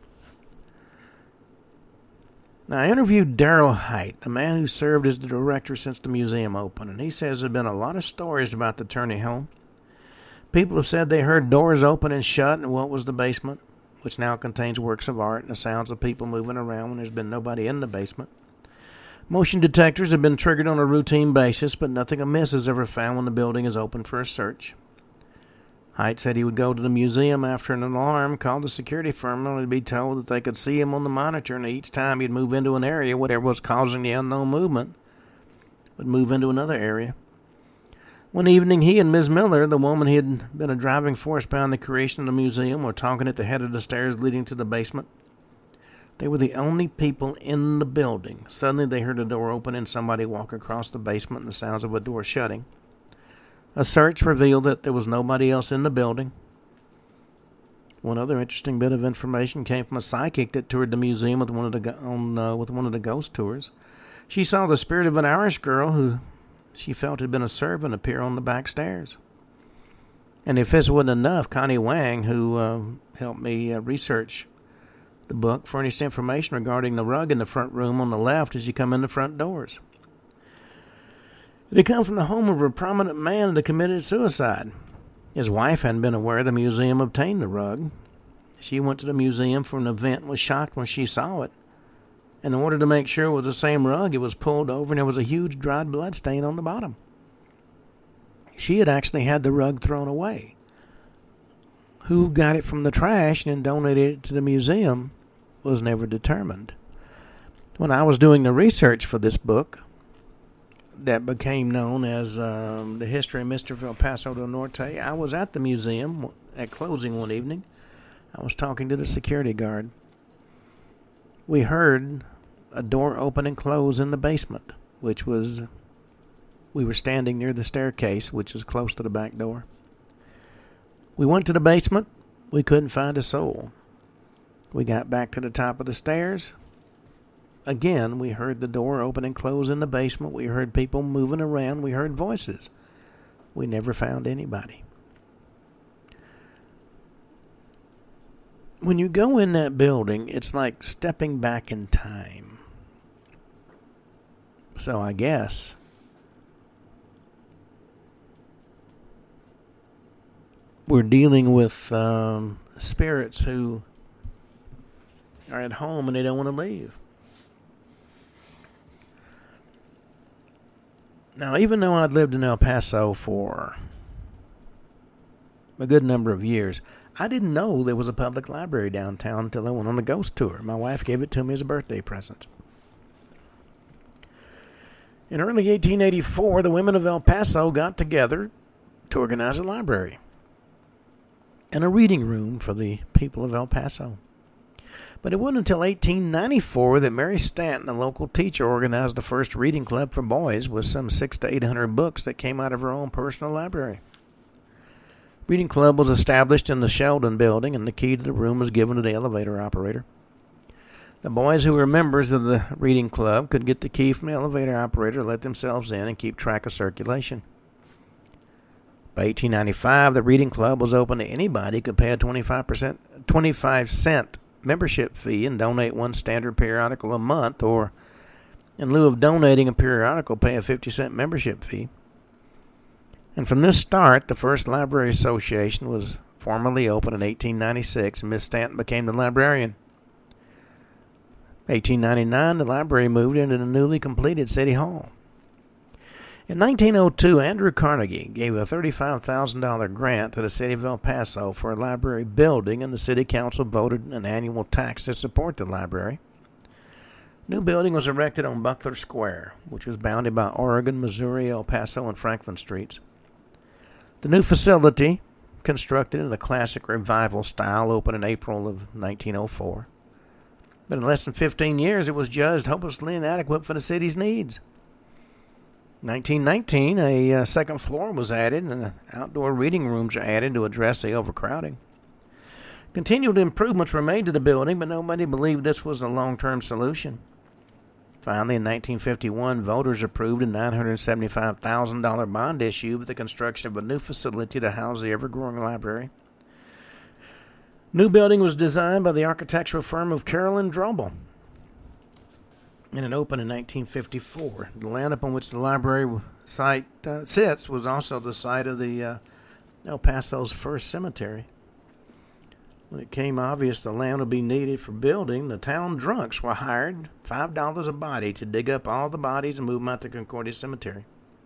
Now, I interviewed Darrell Height, the man who served as the director since the museum opened, and he says there have been a lot of stories about the Turney home. People have said they heard doors open and shut in what was the basement, which now contains works of art and the sounds of people moving around when there's been nobody in the basement. Motion detectors have been triggered on a routine basis, but nothing amiss is ever found when the building is open for a search. Height said he would go to the museum after an alarm, call the security firm, only to be told that they could see him on the monitor, and each time he'd move into an area, whatever was causing the unknown movement would move into another area. One evening, he and Ms. Miller, the woman he had been a driving force behind the creation of the museum, were talking at the head of the stairs leading to the basement. They were the only people in the building. Suddenly, they heard a door open and somebody walk across the basement and the sounds of a door shutting. A search revealed that there was nobody else in the building. One other interesting bit of information came from a psychic that toured the museum with one of the ghost tours. She saw the spirit of an Irish girl who she felt had been a servant appear on the back stairs. And if this wasn't enough, Connie Wang, who helped me research the book, furnished information regarding the rug in the front room on the left as you come in the front doors. It had come from the home of a prominent man that committed suicide. His wife hadn't been aware the museum obtained the rug. She went to the museum for an event and was shocked when she saw it. And in order to make sure it was the same rug, it was pulled over and there was a huge dried blood stain on the bottom. She had actually had the rug thrown away. Who got it from the trash and donated it to the museum was never determined. When I was doing the research for this book that became known as The History of Mr. El Paso del Norte, I was at the museum at closing one evening. I was talking to the security guard. We heard a door open and close in the basement, we were standing near the staircase, which is close to the back door. We went to the basement. We couldn't find a soul. We got back to the top of the stairs. Again, we heard the door open and close in the basement. We heard people moving around. We heard voices. We never found anybody. When you go in that building, it's like stepping back in time. So I guess we're dealing with spirits who are at home and they don't want to leave. Now, even though I'd lived in El Paso for a good number of years, I didn't know there was a public library downtown until I went on a ghost tour. My wife gave it to me as a birthday present. In early 1884, the women of El Paso got together to organize a library and a reading room for the people of El Paso. But it wasn't until 1894 that Mary Stanton, a local teacher, organized the first reading club for boys with some 600 to 800 books that came out of her own personal library. Reading club was established in the Sheldon building, and the key to the room was given to the elevator operator. The boys who were members of the reading club could get the key from the elevator operator, let themselves in, and keep track of circulation. By 1895, the reading club was open to anybody who could pay a 25-cent membership fee and donate one standard periodical a month, or in lieu of donating a periodical, pay a 50-cent membership fee. And from this start, the first library association was formally opened in 1896, and Miss Stanton became the librarian. 1899, the library moved into the newly completed City Hall. In 1902, Andrew Carnegie gave a $35,000 grant to the city of El Paso for a library building, and the city council voted an annual tax to support the library. New building was erected on Buckler Square, which was bounded by Oregon, Missouri, El Paso, and Franklin Streets. The new facility, constructed in the classic revival style, opened in April of 1904. But in less than 15 years, it was judged hopelessly inadequate for the city's needs. In 1919, a second floor was added, and outdoor reading rooms were added to address the overcrowding. Continued improvements were made to the building, but nobody believed this was a long-term solution. Finally, in 1951, voters approved a $975,000 bond issue for the construction of a new facility to house the ever-growing library. New building was designed by the architectural firm of Carolyn Drobel, and it opened in 1954. The land upon which the library site sits was also the site of the El Paso's first cemetery. When it became obvious the land would be needed for building, the town drunks were hired $5 a body to dig up all the bodies and move them out to Concordia Cemetery.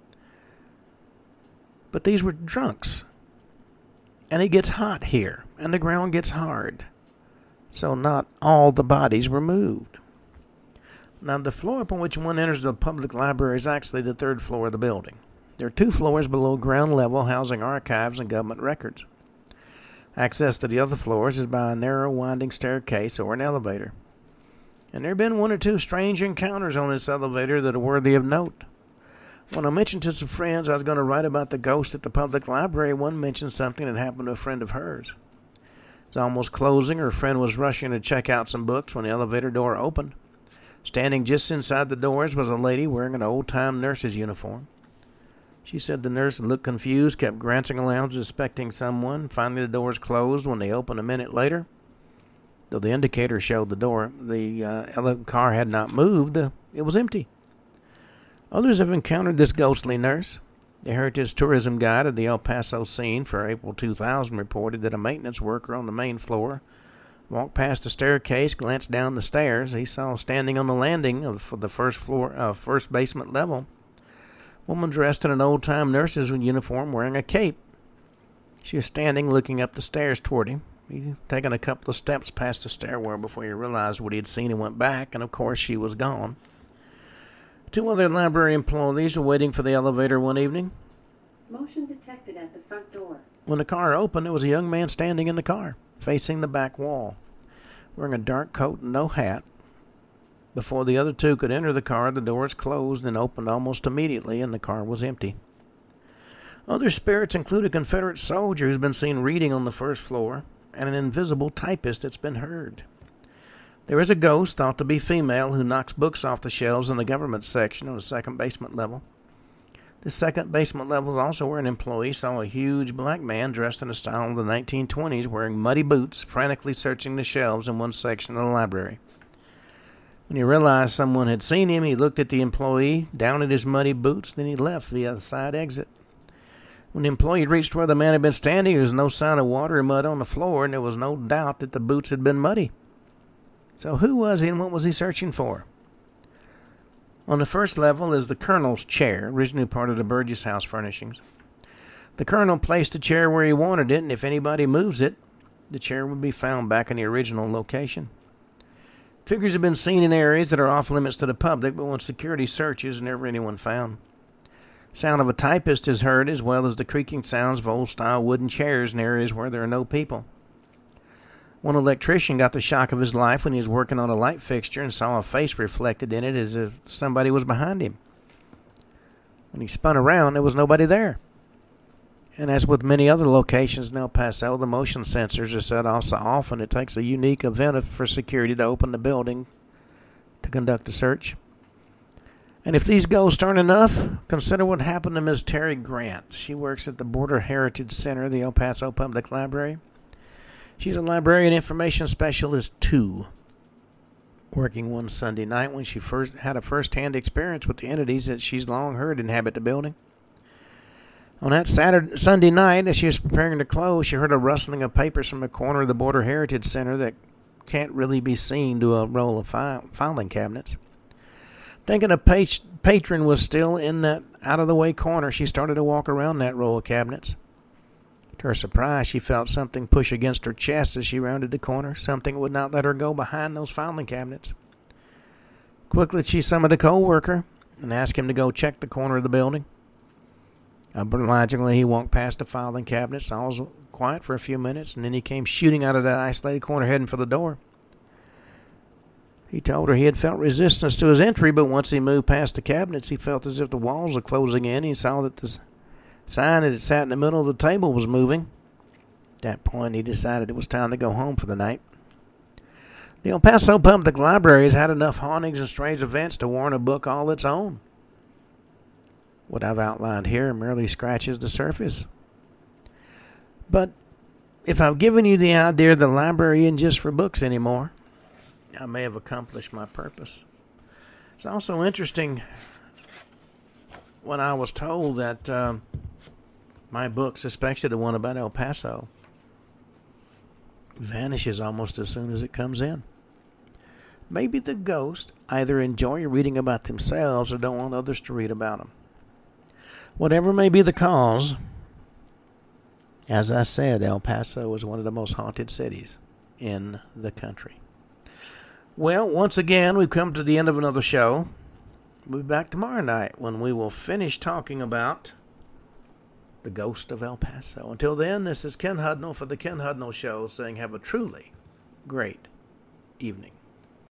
But these were drunks, and it gets hot here, and the ground gets hard, so not all the bodies were moved. Now, the floor upon which one enters the public library is actually the third floor of the building. There are 2 floors below ground level housing archives and government records. Access to the other floors is by a narrow winding staircase or an elevator. And there have been 1 or 2 strange encounters on this elevator that are worthy of note. When I mentioned to some friends I was going to write about the ghost at the public library, one mentioned something that happened to a friend of hers. It was almost closing. Her friend was rushing to check out some books when the elevator door opened. Standing just inside the doors was a lady wearing an old-time nurse's uniform. She said the nurse looked confused, kept glancing around, suspecting someone. Finally, the doors closed. When they opened a minute later, though the indicator showed the door, the car had not moved. It was empty. Others have encountered this ghostly nurse. The Heritage Tourism Guide of the El Paso scene for April 2000 reported that a maintenance worker on the main floor walked past the staircase, glanced down the stairs. He saw standing on the landing of the first basement level, a woman dressed in an old-time nurse's uniform wearing a cape. She was standing looking up the stairs toward him. He'd taken a couple of steps past the stairwell before he realized what he had seen and went back, and of course she was gone. 2 other library employees were waiting for the elevator one evening. Motion detected at the front door. When the car opened, there was a young man standing in the car, facing the back wall, wearing a dark coat and no hat. Before the other 2 could enter the car, the doors closed and opened almost immediately, and the car was empty. Other spirits include a Confederate soldier who's been seen reading on the first floor, and an invisible typist that's been heard. There is a ghost, thought to be female, who knocks books off the shelves in the government section on the second basement level. The second basement level is also where an employee saw a huge black man dressed in the style of the 1920s wearing muddy boots, frantically searching the shelves in one section of the library. When he realized someone had seen him, he looked at the employee, down at his muddy boots, then he left via the side exit. When the employee reached where the man had been standing, there was no sign of water or mud on the floor, and there was no doubt that the boots had been muddy. So who was he and what was he searching for? On the first level is the Colonel's chair, originally part of the Burgess House furnishings. The Colonel placed the chair where he wanted it, and if anybody moves it, the chair would be found back in the original location. Figures have been seen in areas that are off limits to the public, but when security searches, never anyone found. Sound of a typist is heard, as well as the creaking sounds of old-style wooden chairs in areas where there are no people. One electrician got the shock of his life when he was working on a light fixture and saw a face reflected in it as if somebody was behind him. When he spun around, there was nobody there. And as with many other locations in El Paso, the motion sensors are set off so often it takes a unique event for security to open the building to conduct a search. And if these ghosts aren't enough, consider what happened to Ms. Terry Grant. She works at the Border Heritage Center of the El Paso Public Library. She's a librarian information specialist, too, working one Sunday night when she first had a first-hand experience with the entities that she's long heard inhabit the building. On that Sunday night, as she was preparing to close, she heard a rustling of papers from the corner of the Border Heritage Center that can't really be seen to a row of filing cabinets. Thinking a patron was still in that out-of-the-way corner, she started to walk around that row of cabinets. To her surprise, she felt something push against her chest as she rounded the corner. Something would not let her go behind those filing cabinets. Quickly, she summoned a co-worker and asked him to go check the corner of the building. Obligingly, he walked past the filing cabinets. All was quiet for a few minutes, and then he came shooting out of that isolated corner, heading for the door. He told her he had felt resistance to his entry, but once he moved past the cabinets, he felt as if the walls were closing in. He saw that the sign that had sat in the middle of the table was moving. At that point, he decided it was time to go home for the night. The El Paso Public Library has had enough hauntings and strange events to warrant a book all its own. What I've outlined here merely scratches the surface. But if I've given you the idea the library isn't just for books anymore, I may have accomplished my purpose. It's also interesting when I was told that my books, especially the one about El Paso, vanishes almost as soon as it comes in. Maybe the ghosts either enjoy reading about themselves or don't want others to read about them. Whatever may be the cause, as I said, El Paso is one of the most haunted cities in the country. Well, once again, we've come to the end of another show. We'll be back tomorrow night when we will finish talking about the ghost of El Paso. Until then, this is Ken Hudnall for the Ken Hudnall Show saying have a truly great evening.